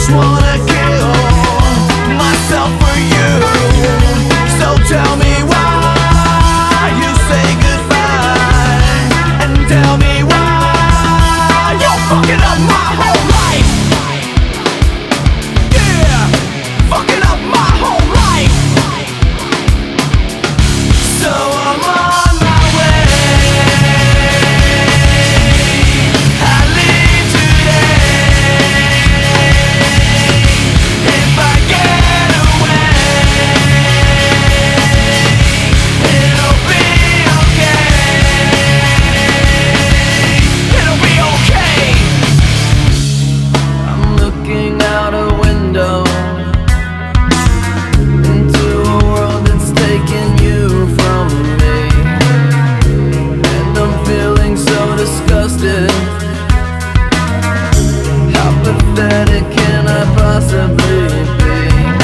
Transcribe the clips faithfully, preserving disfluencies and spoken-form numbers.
just wanna kill myself for you. So tell me why you say goodbye, and tell me why you're fucking up my whole life. Yeah, fucking up my whole life. So I'm on my way. I leave today. If I get away, it'll be okay. It'll be okay. I'm looking out a window into a world that's taking you from me, and I'm feeling so disgusted. How pathetic can I possibly be?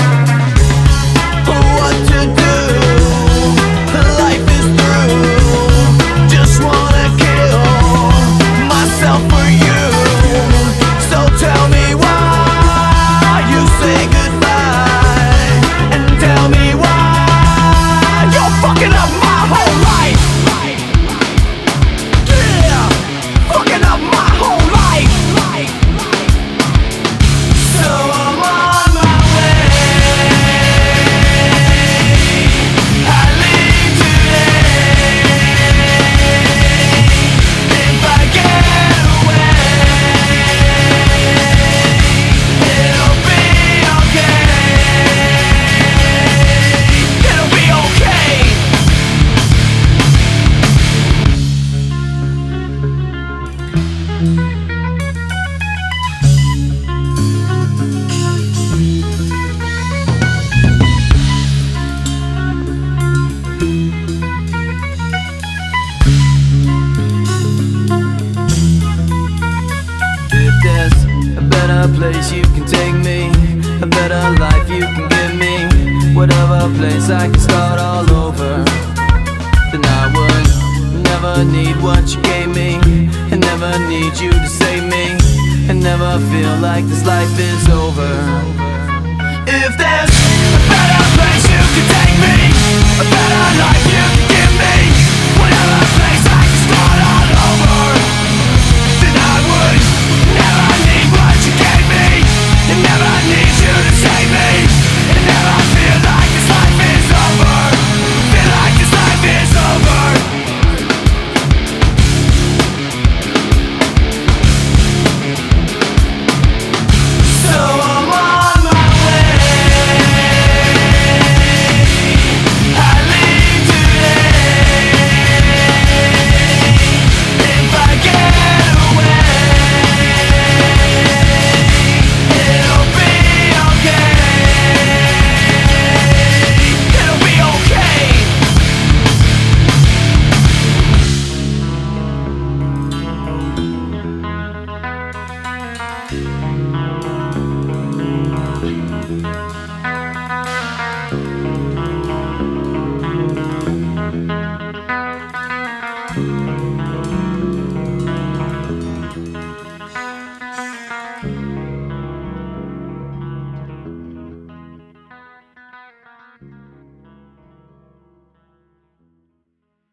What to do? Life is through. Just wanna kill myself for you. So tell me why you say goodbye, and tell me why you're fucking up my whole life. Yeah, fucking up my whole life. So I'm on my way. I leave today. If I get away, it'll be okay. It'll be okay. If there's a better place you can take me, a better life you can give me, whatever place I can start all over, then I would never need what you gave me, and never need you to save me, and never feel like this life is over.